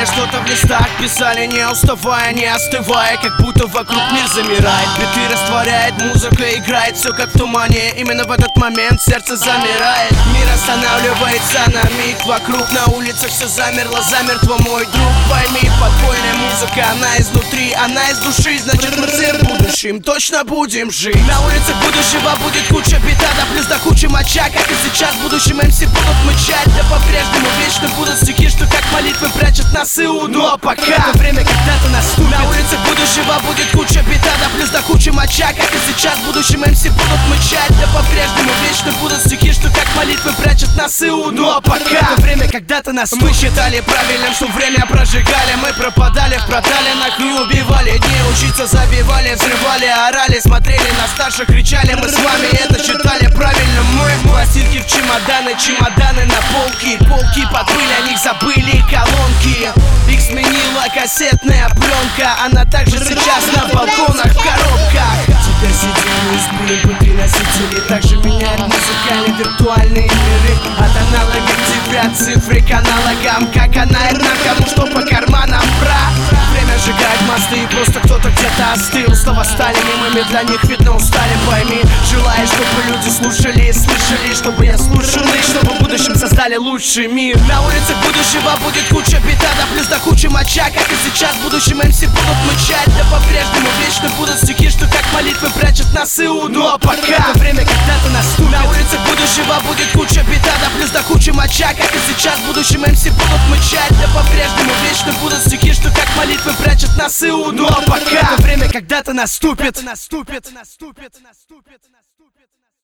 Каждое что-то в листах писали, не уставая, не остывая, как будто вокруг мир замирает. Биты растворяет, музыка играет, все как в тумане. Именно в этот момент сердце замирает. Мир останавливается на миг, вокруг на улицах все замерло, замертво, мой друг. Пойми, подпольная музыка, она изнутри, она из души, значит мы все в будущем точно будем жить. На улицах будущего будет куча бита, да плюс до кучи моча, как и сейчас в будущем МС будут мычать. Да по-прежнему вечно будут стихи, что как молитвы прячут нас и уйду. Но пока это время когда-то наступит. На улицах будущего будет куча бита, да плюс до кучи моча, как и сейчас в будущем МС будут мычать. Да по-прежнему вечно будут стихи, что как молитвы прячут нас и уйду. Но пока это время когда-то наступит. Мы считали правильным, что время прожигали, мы пропадали в проталинах и убивали дни. Учиться забивали, взрывали, орали, смотрели на старших, кричали, мы с вами это считали правильным. Мы пластинки в чемоданы, чемоданы на полки, полки под пыль, о них забыли колонки. Их сменила кассетная пленка, она также сейчас на балконах, в коробках. Теперь сидим и сбили приносители, также меняют музыкальные виртуальные миры. От аналогов тебя цифры к аналогам, как она и нам, кому что по карманам, брат. Время сжигает мосты, и просто кто-то где-то остыл. Слова стали немыми, для них видно устали. Пойми, желаешь, чтобы люди слушали и слышали, чтобы я слушал их, чтобы в будущем создали лучший мир. На улицах будущего будет куча бита, да плюс до кучи моча, как и сейчас в будущем МС будут мычать. Да по-прежнему вечно будут стихи, что как молитвы прячут нас и уйду. Но пока это время когда-то наступит. На улицах будущего будет куча бита, да плюс до кучи моча, как и сейчас в будущем МС будут мычать. Да по-прежнему вечно будут стихи, что как молитвы прячут нас и уйду. Но пока это время когда-то наступит.